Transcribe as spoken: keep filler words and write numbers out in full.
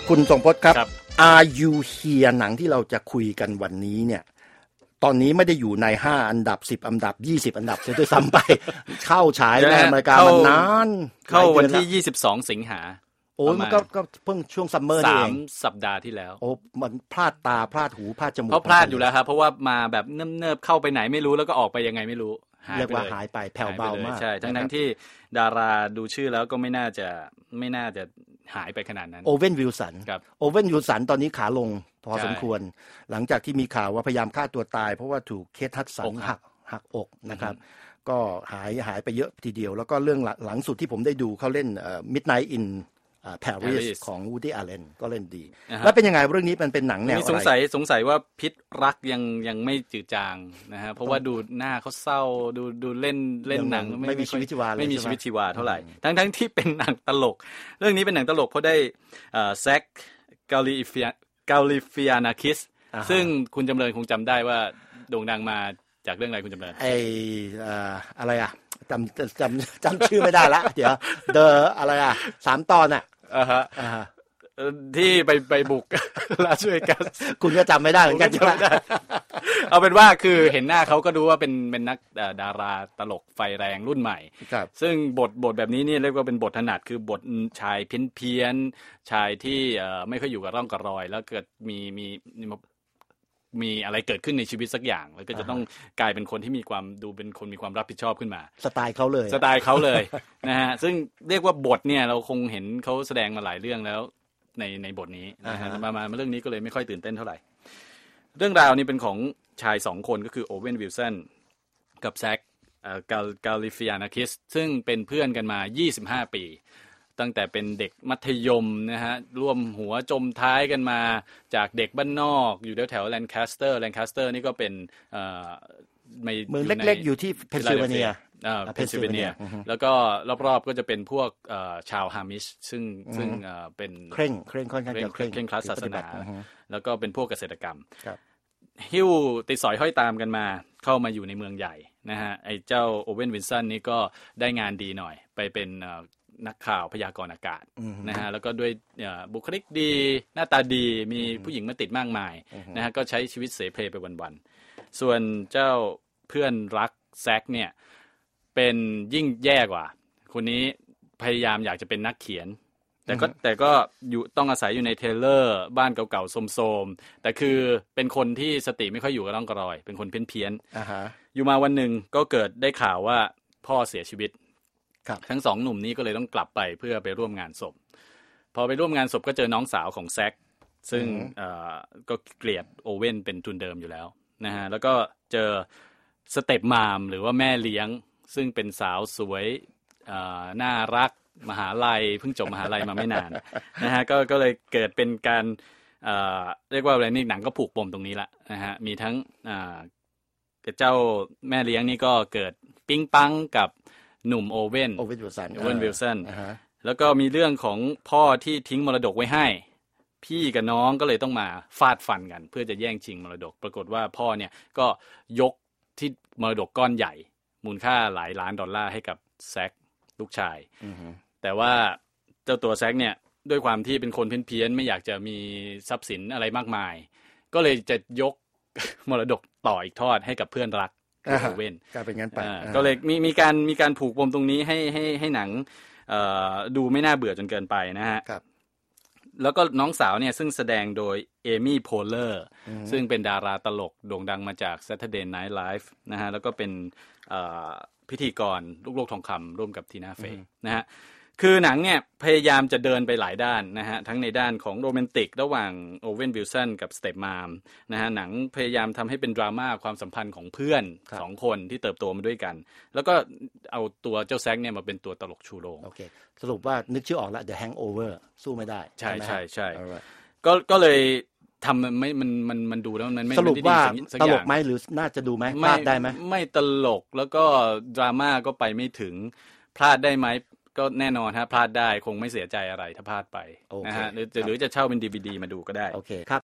คุณทรงพจน์ครับ Are You Here หนังที่เราจะคุยกันวันนี้เนี่ยตอนนี้ไม่ได้อยู่ในห้าอันดับสิบอันดับยี่สิบอันดับเสียด้วยซ้ำไป เข้าฉายในอเมริกามันนานเข้าวันที่ยี่สิบสองสิงหาโอ้มันก็ก็เพิ่งช่วงซัมเมอร์นี่เองสามสัปดาห์ที่แล้วโอ้มันพลาดตาพลาดหูพลาดจมูกเพราะพลาดอยู่แล้วครับเพราะว่ามาแบบเนิบๆเข้าไปไหนไม่รู้แล้วก็ออกไปยังไงไม่รู้เรียกว่าหายไปแผ่วเบามากใช่ทั้งๆที่ดาราดูชื่อแล้วก็ไม่น่าจะไม่น่าจะหายไปขนาดนั้นโอเว่นวิลสันโอเว่นวิลสันตอนนี้ขาลงพอสมควรหลังจากที่มีข่าวว่าพยายามฆ่าตัวตายเพราะว่าถูกเคทฮัดสันหักหักอกนะครับก็หายหายไปเยอะทีเดียวแล้วก็เรื่องหลังสุดที่ผมได้ดูเขาเล่น Midnight in Paris ของ Woody Allen ก็เล่นดีแล้วเป็นยังไงเรื่องนี้มันเป็นหนังแนวอะไรสงสัยสงสัยว่าพิษรักยังยังไม่จืดจางนะฮะเพราะว่าดูหน้าเขาเศร้าดูดูเล่นเล่นหนังไม่มีชีวิตชีวาไม่มีชีวิตชีวาเท่าไหร่ทั้งทั้งที่เป็นหนังตลกเรื่องนี้เป็นหนังตลกเพราะได้แซคกาลิฟิกาลิฟิอานาคิสซึ่งคุณจำเริญคงจำได้ว่าโด่งดังมาจากเรื่องอะไรคุณจำเริญไออะไรอ่ะจำจำจำชื่อไม่ได้ละเดี๋ยวเดออะไรอ่ะสามตอนอ่ะอ่าฮะอ่าฮะที่ไปไปบุกลาสเวกัสคุณก็จำไม่ได้เหมือนกันใช่ไหมเอาเป็นว่าคือเห็นหน้าเขาก็ดูว่าเป็นเป็นนักดาราตลกไฟแรงรุ่นใหม่ซึ่งบทบทแบบนี้นี่เรียกว่าเป็นบทถนัดคือบทชายเพี้ยนเพี้ยนชายที่ไม่ค่อยอยู่กับร่องกับรอยแล้วเกิดมีมีมีอะไรเกิดขึ้นในชีวิตสักอย่างแล้วก็จะต้องกลายเป็นคนที่มีความดูเป็นคนมีความรับผิดชอบขึ้นมาสไตล์เขาเลยสไตล์เขาเลยนะฮะซึ่งเรียกว่าบทเนี่ยเราคงเห็นเขาแสดงมาหลายเรื่องแล้วในในบทนี้นะฮะมามาเรื่องนี้ก็เลยไม่ค่อยตื่นเต้นเท่าไหร่เรื่องราวนี้เป็นของชายสองคนก็คือโอเว่นวิลสันกับแซคกาลิฟิอานาคิสซึ่งเป็นเพื่อนกันมายี่สิบห้าปีตั้งแต่เป็นเด็กมัธยมนะฮะร่วมหัวจมท้ายกันมาจากเด็กบ้านนอกอยู่แถวๆแลนคาสเตอร์แลนคาสเตอร์นี่ก็เป็นเมืองเล็กๆอยู่ที่เพนซิลเวเนียเพนซิลเวเนียแล้วก็รอบๆก็จะเป็นพวกชาวฮามิชซึ่งซึ่งเป็นเคร่งเคร่งค่อนข้างจะเคร่งเคร่งครัดศาสนาแล้วก็เป็นพวกเกษตรกรรมหิ้วติดสอยห้อยตามกันมาเข้ามาอยู่ในเมืองใหญ่นะฮะไอ้เจ้าโอเว่นวิลสันนี่ก็ได้งานดีหน่อยไปเป็นนักข่าวพยากรณ์อากาศนะฮะแล้วก็ด้วยบุคลิกดีหน้าตาดีมีผู้หญิงมาติดมากมายนะฮะก็ใช้ชีวิตเสเพลไปวันๆส่วนเจ้าเพื่อนรักแซคเนี่ยเป็นยิ่งแย่กว่าคนนี้พยายามอยากจะเป็นนักเขียนแต่ก็แต่ก็อยู่ต้องอาศัยอยู่ในเทเลอร์บ้านเก่าๆโทรมๆแต่คือเป็นคนที่สติไม่ค่อยอยู่กับร่องกระรอยเป็นคนเพี้ยนๆ uh-huh. อยู่มาวันหนึ่งก็เกิดได้ข่าวว่าพ่อเสียชีวิตทั้งสองหนุ่มนี้ก็เลยต้องกลับไปเพื่อไปร่วมงานศพพอไปร่วมงานศพก็เจอน้องสาวของแซคซึ่ง uh-huh. ก็เกลียดโอเว่นเป็นทุนเดิมอยู่แล้วนะฮะแล้วก็เจอสเต็ปมามหรือว่าแม่เลี้ยงซึ่งเป็นสาวสวยน่ารักมหาลัยเพิ่งจบมหาลัยมาไม่นานนะฮะก็ก็เลยเกิดเป็นการเอ่อเรียกว่าอะไรนี่หนังก็ผูกปมตรงนี้ละนะฮะมีทั้งอ่าเจ้าแม่เลี้ยงนี่ก็เกิดปิ๊งปังกับหนุ่มโอเว่นโอเว่นวิลสันโอเว่นวิลสันแล้วก็มีเรื่องของพ่อที่ทิ้งมรดกไว้ให้พี่กับน้องก็เลยต้องมาฟาดฟันกันเพื่อจะแย่งชิงมรดกปรากฏว่าพ่อเนี่ยก็ยกที่มรดกก้อนใหญ่มูลค่าหลายล้านดอลลาร์ให้กับแซคลูกชายแต่ว่าเจ้าตัวแซคเนี่ยด้วยความที่เป็นคนเพี้ยนๆไม่อยากจะมีทรัพย์สินอะไรมากมายก็เลยจะยกมรดกต่ออีกทอดให้กับเพื่อนรักโอเว่นกลายเป็นงั้นไปก็เลยมีมีการมีการผูกปมตรงนี้ให้ให้ให้หนังดูไม่น่าเบื่อจนเกินไปนะฮะแล้วก็น้องสาวเนี่ยซึ่งแสดงโดยเอมี่โพลเลอร์ซึ่งเป็นดาราตลกโด่งดังมาจาก Saturday Night Live นะฮะแล้วก็เป็นพิธีกรลูกโลกทองคำร่วมกับทีน่าเฟย์นะฮะคือหนังเนี่ยพยายามจะเดินไปหลายด้านนะฮะทั้งในด้านของโรแมนติกระหว่างโอเว่นวิลสันกับสเตปมามนะฮะหนังพยายามทำให้เป็นดราม่าความสัมพันธ์ของเพื่อนสองคนที่เติบโตมาด้วยกันแล้วก็เอาตัวเจ้าแซคเนี่ยมาเป็นตัวตลกชูโรงโอเคสรุปว่านึกชื่อออกแล้ว The Hangover สู้ไม่ได้ใช่ใช่ใช่ก็ก็เลยทำมันไม่มันมันมันดูแล้วมันไม่สรุปว่าตลกไหมหรือน่าจะดูไหมพลาดได้ไหมไม่ตลกแล้วก็ดราม่าก็ไปไม่ถึงพลาดได้ไหมก็แน่นอนฮะพลาดได้คงไม่เสียใจอะไรถ้าพลาดไปนะฮะหรือหรือจะเช่าเป็น ดี วี ดี มาดูก็ได้โอเคครับ